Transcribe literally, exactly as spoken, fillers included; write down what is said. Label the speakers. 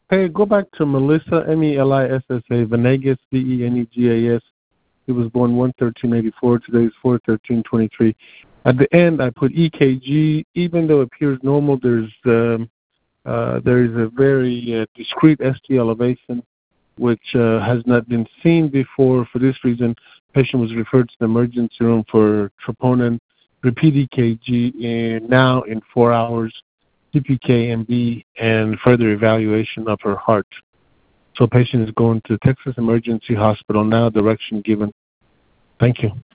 Speaker 1: Hey, go back to Melissa, M E L I S S A, Venegas, V E N E G A S. He was born one thirteen eighty-four. Today is four thirteen twenty-three. At the end, I put E K G. Even though it appears normal, there's um, uh, there is a very uh, discrete S T elevation, which uh, has not been seen before. For this reason, patient was referred to the emergency room for troponin, repeat E K G in, now in four hours, C P K M B, and further evaluation of her heart. So patient is going to Texas Emergency Hospital now, direction given. Thank you.